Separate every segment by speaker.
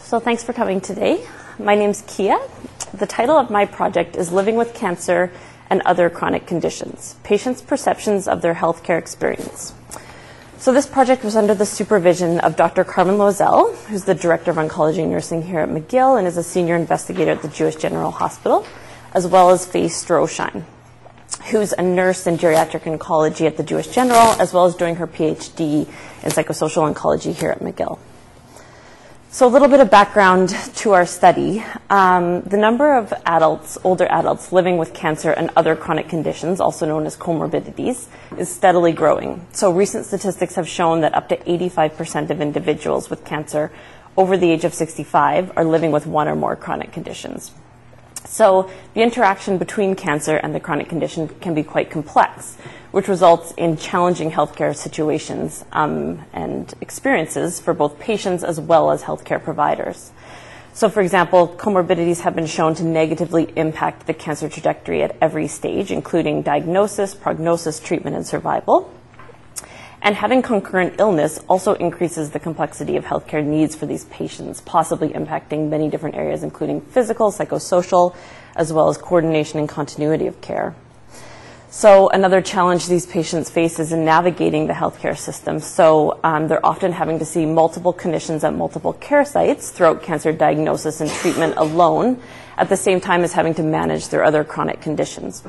Speaker 1: So thanks for coming today. My name's Kia. The title of my project is Living with Cancer and Other Chronic Conditions, Patients' Perceptions of Their Healthcare Experience. So this project was under the supervision of Dr. Carmen Loisel, who's the Director of Oncology and Nursing here at McGill and is a senior investigator at the Jewish General Hospital, as well as Faye Stroschein, who's a nurse in geriatric oncology at the Jewish General, as well as doing her PhD in psychosocial oncology here at McGill. So a little bit of background to our study. The number of adults, older adults, living with cancer and other chronic conditions, also known as comorbidities, is steadily growing. So recent statistics have shown that up to 85% of individuals with cancer over the age of 65 are living with one or more chronic conditions. So the interaction between cancer and the chronic condition can be quite complex, which results in challenging healthcare situations and experiences for both patients as well as healthcare providers. So for example, comorbidities have been shown to negatively impact the cancer trajectory at every stage, including diagnosis, prognosis, treatment, and survival. And having concurrent illness also increases the complexity of healthcare needs for these patients, possibly impacting many different areas, including physical, psychosocial, as well as coordination and continuity of care. So another challenge these patients face is in navigating the healthcare system. So they're often having to see multiple clinicians at multiple care sites throughout cancer diagnosis and treatment alone, at the same time as having to manage their other chronic conditions.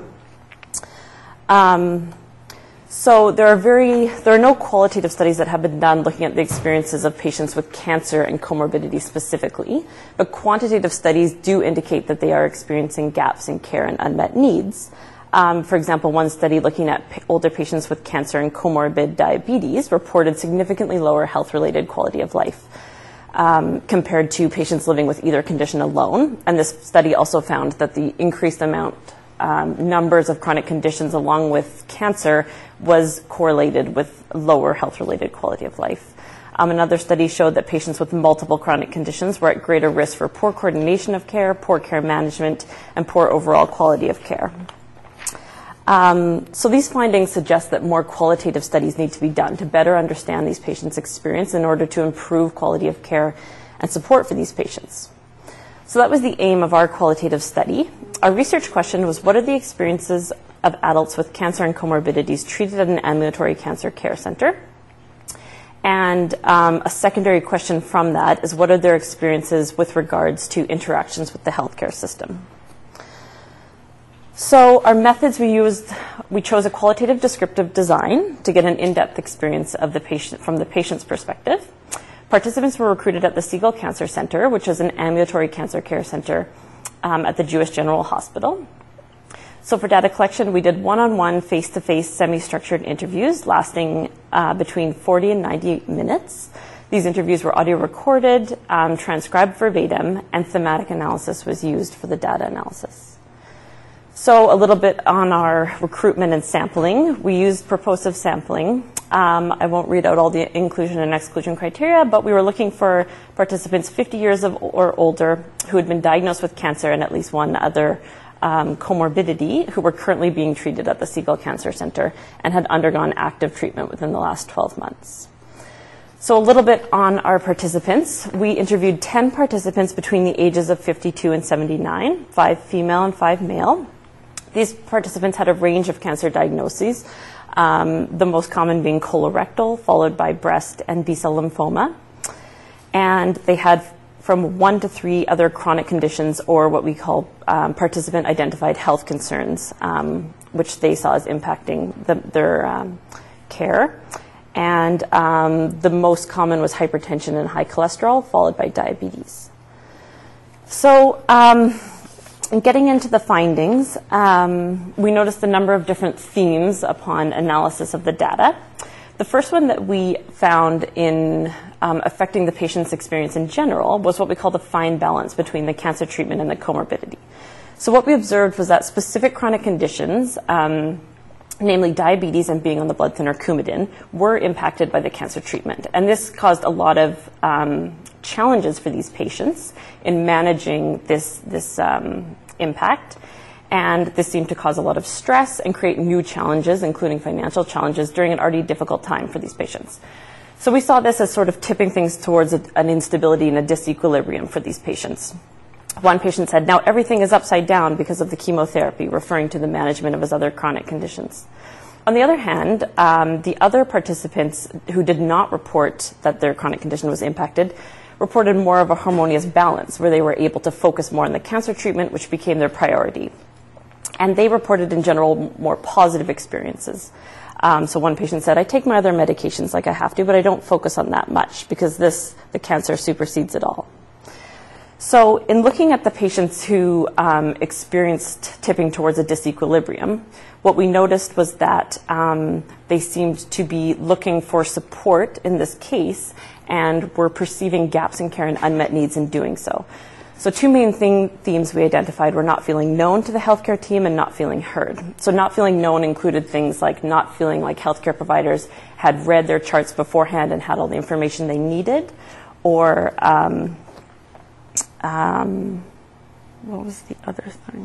Speaker 1: So there are no qualitative studies that have been done looking at the experiences of patients with cancer and comorbidity specifically, but quantitative studies do indicate that they are experiencing gaps in care and unmet needs. For example, one study looking at older patients with cancer and comorbid diabetes reported significantly lower health-related quality of life compared to patients living with either condition alone. And this study also found that the increased numbers of chronic conditions along with cancer was correlated with lower health-related quality of life. Another study showed that patients with multiple chronic conditions were at greater risk for poor coordination of care, poor care management, and poor overall quality of care. So these findings suggest that more qualitative studies need to be done to better understand these patients' experience in order to improve quality of care and support for these patients. So that was the aim of our qualitative study. Our research question was, what are the experiences of adults with cancer and comorbidities treated at an ambulatory cancer care center? And a secondary question from that is, what are their experiences with regards to interactions with the healthcare system? So our methods we chose a qualitative descriptive design to get an in-depth experience of the patient from the patient's perspective. Participants were recruited at the Siegel Cancer Center, which is an ambulatory cancer care center at the Jewish General Hospital. So for data collection, we did one-on-one, face-to-face, semi-structured interviews lasting between 40 and 90 minutes. These interviews were audio recorded, transcribed verbatim, and thematic analysis was used for the data analysis. So a little bit on our recruitment and sampling. We used purposive sampling. I won't read out all the inclusion and exclusion criteria, but we were looking for participants 50 years or older who had been diagnosed with cancer and at least one other comorbidity who were currently being treated at the Siegel Cancer Center and had undergone active treatment within the last 12 months. So a little bit on our participants. We interviewed 10 participants between the ages of 52 and 79, 5 female and 5 male. These participants had a range of cancer diagnoses, the most common being colorectal, followed by breast and B-cell lymphoma. And they had from 1 to 3 other chronic conditions, or what we call participant-identified health concerns, which they saw as impacting their care. And the most common was hypertension and high cholesterol, followed by diabetes. So in getting into the findings, we noticed a number of different themes upon analysis of the data. The first one that we found in affecting the patient's experience in general was what we call the fine balance between the cancer treatment and the comorbidity. So what we observed was that specific chronic conditions, namely diabetes and being on the blood thinner Coumadin, were impacted by the cancer treatment. And this caused a lot of challenges for these patients in managing this impact. And this seemed to cause a lot of stress and create new challenges, including financial challenges, during an already difficult time for these patients. So we saw this as sort of tipping things towards an instability and a disequilibrium for these patients. One patient said, now everything is upside down because of the chemotherapy, referring to the management of his other chronic conditions. On the other hand, the other participants who did not report that their chronic condition was impacted reported more of a harmonious balance, where they were able to focus more on the cancer treatment, which became their priority. And they reported, in general, more positive experiences. So one patient said, I take my other medications like I have to, but I don't focus on that much because the cancer supersedes it all. So in looking at the patients who experienced tipping towards a disequilibrium, what we noticed was that they seemed to be looking for support in this case and were perceiving gaps in care and unmet needs in doing so. So two main themes we identified were not feeling known to the healthcare team and not feeling heard. So not feeling known included things like not feeling like healthcare providers had read their charts beforehand and had all the information they needed, or what was the other thing?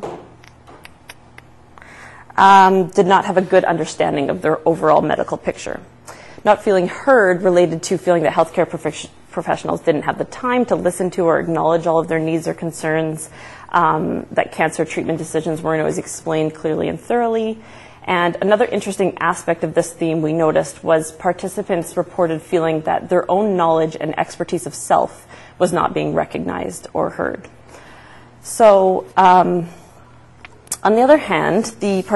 Speaker 1: Did not have a good understanding of their overall medical picture. Not feeling heard related to feeling that healthcare professionals didn't have the time to listen to or acknowledge all of their needs or concerns, that cancer treatment decisions weren't always explained clearly and thoroughly. And another interesting aspect of this theme we noticed was participants reported feeling that their own knowledge and expertise of self was not being recognized or heard. So, on the other hand,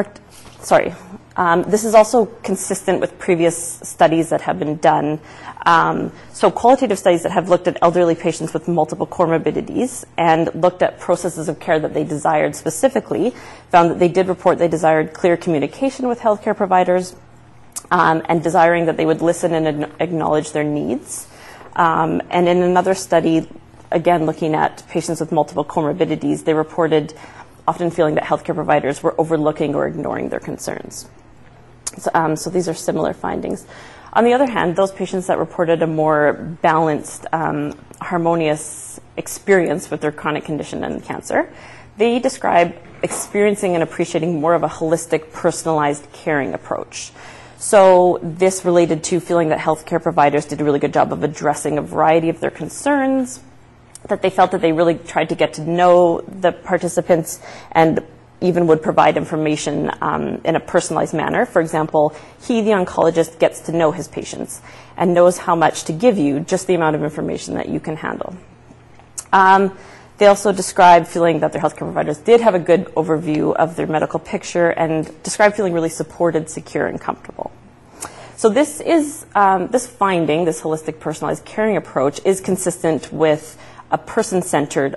Speaker 1: this is also consistent with previous studies that have been done. So qualitative studies that have looked at elderly patients with multiple comorbidities and looked at processes of care that they desired specifically found that they did report they desired clear communication with healthcare providers and desiring that they would listen and acknowledge their needs. And in another study, again looking at patients with multiple comorbidities, they reported often feeling that healthcare providers were overlooking or ignoring their concerns. So these are similar findings. On the other hand, those patients that reported a more balanced, harmonious experience with their chronic condition and cancer, they describe experiencing and appreciating more of a holistic, personalized caring approach. So this related to feeling that healthcare providers did a really good job of addressing a variety of their concerns, that they felt that they really tried to get to know the participants and even would provide information in a personalized manner. For example, he, the oncologist, gets to know his patients and knows how much to give you, just the amount of information that you can handle. They also described feeling that their healthcare providers did have a good overview of their medical picture and described feeling really supported, secure, and comfortable. So this is this finding, this holistic, personalized caring approach, is consistent with a person-centered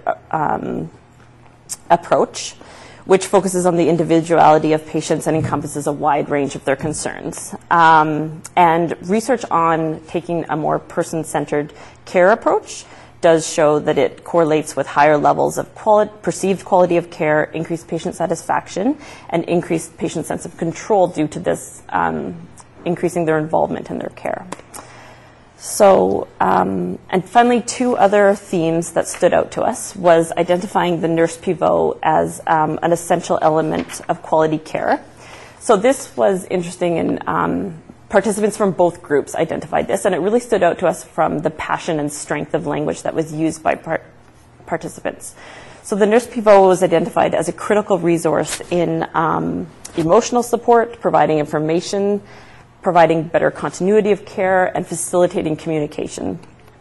Speaker 1: approach, which focuses on the individuality of patients and encompasses a wide range of their concerns. And research on taking a more person-centered care approach does show that it correlates with higher levels of perceived quality of care, increased patient satisfaction, and increased patient sense of control due to this increasing their involvement in their care. So, and finally, two other themes that stood out to us was identifying the nurse pivot as an essential element of quality care. So this was interesting, and participants from both groups identified this, and it really stood out to us from the passion and strength of language that was used by participants. So the nurse pivot was identified as a critical resource in emotional support, providing information, providing better continuity of care, and facilitating communication.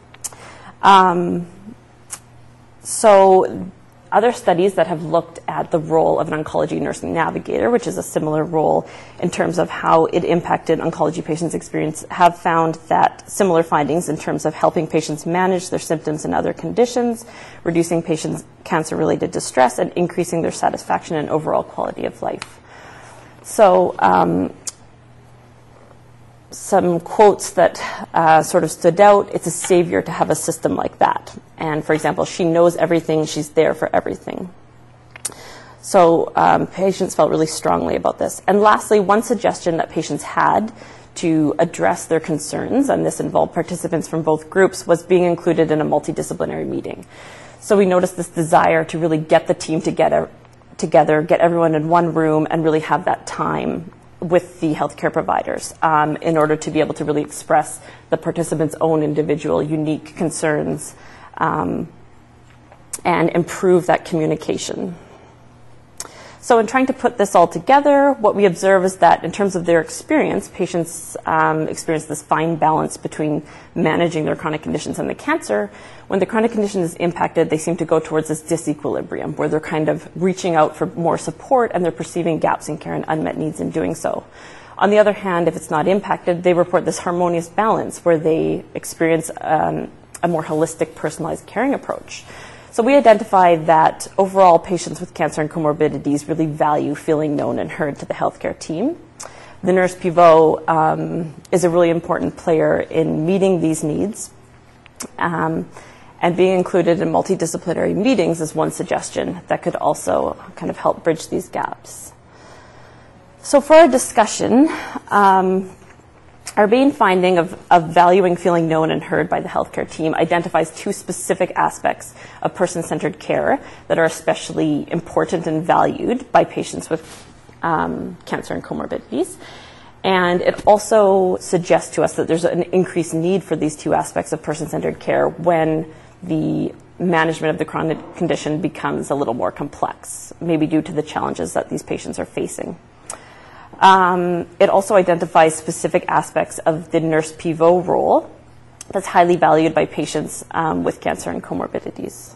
Speaker 1: So other studies that have looked at the role of an oncology nursing navigator, which is a similar role in terms of how it impacted oncology patients' experience, have found that similar findings in terms of helping patients manage their symptoms and other conditions, reducing patients' cancer-related distress, and increasing their satisfaction and overall quality of life. So some quotes that sort of stood out: it's a savior to have a system like that. And for example, she knows everything, she's there for everything. So patients felt really strongly about this. And lastly, one suggestion that patients had to address their concerns, and this involved participants from both groups, was being included in a multidisciplinary meeting. So we noticed this desire to really get the team together, get everyone in one room, and really have that time with the healthcare providers in order to be able to really express the participants' own individual unique concerns and improve that communication. So in trying to put this all together, what we observe is that in terms of their experience, patients experience this fine balance between managing their chronic conditions and the cancer. When the chronic condition is impacted, they seem to go towards this disequilibrium where they're kind of reaching out for more support and they're perceiving gaps in care and unmet needs in doing so. On the other hand, if it's not impacted, they report this harmonious balance where they experience a more holistic, personalized caring approach. So we identified that overall patients with cancer and comorbidities really value feeling known and heard to the healthcare team. The nurse pivot is a really important player in meeting these needs, and being included in multidisciplinary meetings is one suggestion that could also kind of help bridge these gaps. So for our discussion, our main finding of valuing feeling known and heard by the healthcare team identifies two specific aspects of person-centered care that are especially important and valued by patients with cancer and comorbidities. And it also suggests to us that there's an increased need for these two aspects of person-centered care when the management of the chronic condition becomes a little more complex, maybe due to the challenges that these patients are facing. It also identifies specific aspects of the nurse pivot role that's highly valued by patients with cancer and comorbidities.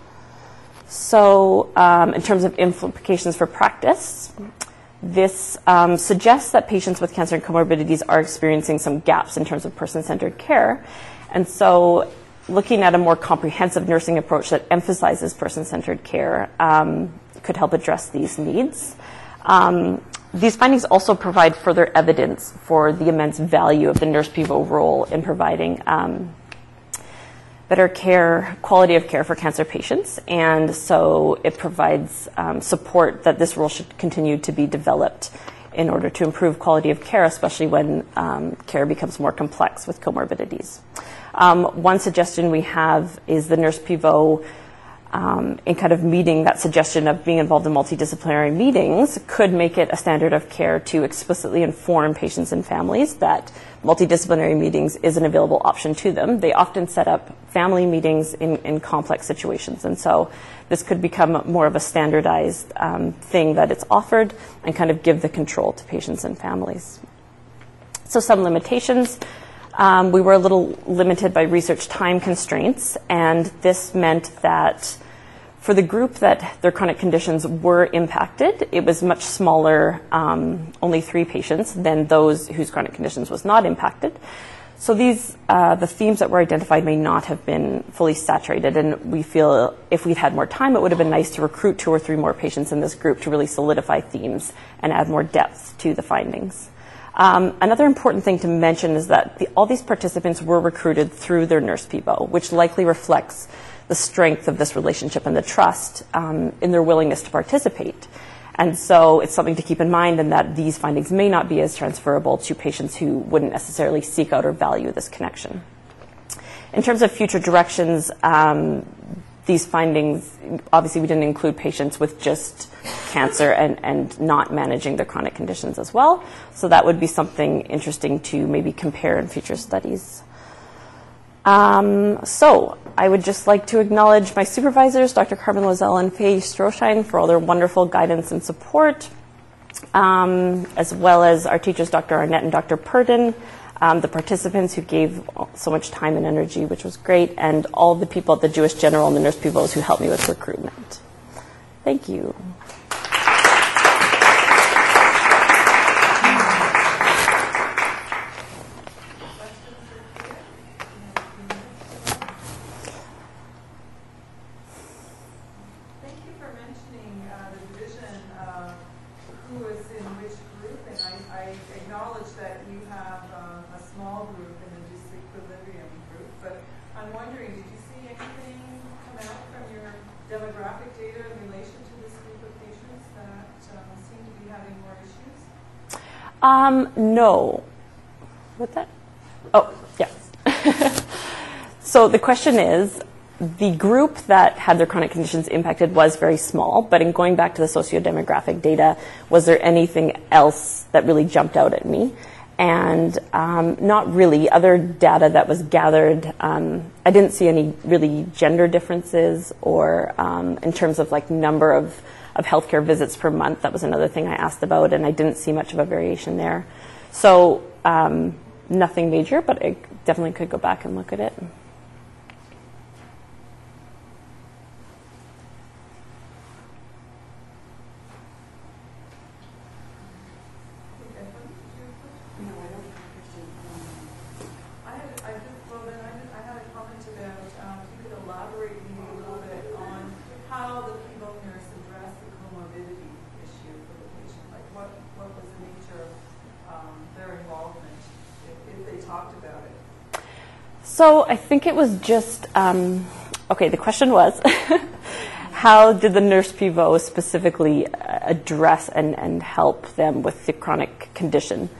Speaker 1: So in terms of implications for practice, this suggests that patients with cancer and comorbidities are experiencing some gaps in terms of person-centered care. And so looking at a more comprehensive nursing approach that emphasizes person-centered care could help address these needs. These findings also provide further evidence for the immense value of the nurse pivot role in providing better care, quality of care for cancer patients. And so it provides support that this role should continue to be developed in order to improve quality of care, especially when care becomes more complex with comorbidities. One suggestion we have is the nurse pivot in kind of meeting that suggestion of being involved in multidisciplinary meetings could make it a standard of care to explicitly inform patients and families that multidisciplinary meetings is an available option to them. They often set up family meetings in complex situations, and so this could become more of a standardized thing that it's offered and kind of give the control to patients and families. So some limitations. We were a little limited by research time constraints, and this meant that for the group that their chronic conditions were impacted, it was much smaller, only 3 patients, than those whose chronic conditions was not impacted. So these, the themes that were identified may not have been fully saturated, and we feel if we'd had more time, it would have been nice to recruit 2 or 3 more patients in this group to really solidify themes and add more depth to the findings. Another important thing to mention is that all these participants were recruited through their nurse pivot, which likely reflects the strength of this relationship and the trust in their willingness to participate. And so it's something to keep in mind, and that these findings may not be as transferable to patients who wouldn't necessarily seek out or value this connection. In terms of future directions, these findings, obviously we didn't include patients with just cancer and not managing their chronic conditions as well. So that would be something interesting to maybe compare in future studies. So I would just like to acknowledge my supervisors, Dr. Carmen Lozelle and Faye Stroschein, for all their wonderful guidance and support, as well as our teachers, Dr. Arnett and Dr. Purdon, the participants who gave so much time and energy, which was great, and all the people at the Jewish General and the nurse pivots who helped me with recruitment. Thank you.
Speaker 2: Demographic data in relation to this group of patients that seem to be having more issues?
Speaker 1: No. What that? Oh, yes. So the question is, the group that had their chronic conditions impacted was very small, but in going back to the sociodemographic data, was there anything else that really jumped out at me? And not really. Other data that was gathered, I didn't see any really gender differences or in terms of like number of healthcare visits per month. That was another thing I asked about, and I didn't see much of a variation there. So nothing major, but I definitely could go back and look at it. So I think it was just, okay, the question was, how did the nurse pivot specifically address and help them with the chronic condition?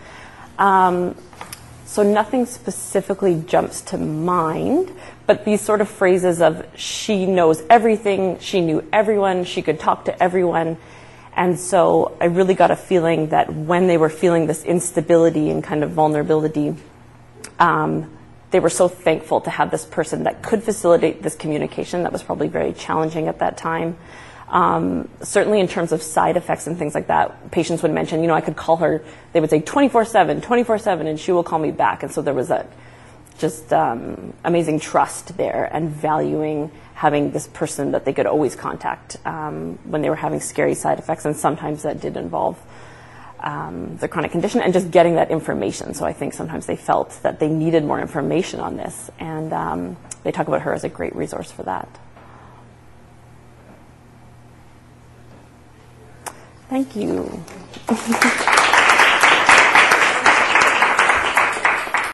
Speaker 1: So nothing specifically jumps to mind, but these sort of phrases of she knows everything, she knew everyone, she could talk to everyone. And so I really got a feeling that when they were feeling this instability and kind of vulnerability, they were so thankful to have this person that could facilitate this communication that was probably very challenging at that time. Certainly in terms of side effects and things like that, patients would mention, I could call her, they would say 24/7, and she will call me back. And so there was that just amazing trust there and valuing having this person that they could always contact when they were having scary side effects. And sometimes that did involve the chronic condition and just getting that information. So I think sometimes they felt that they needed more information on this, and they talk about her as a great resource for that. Thank you.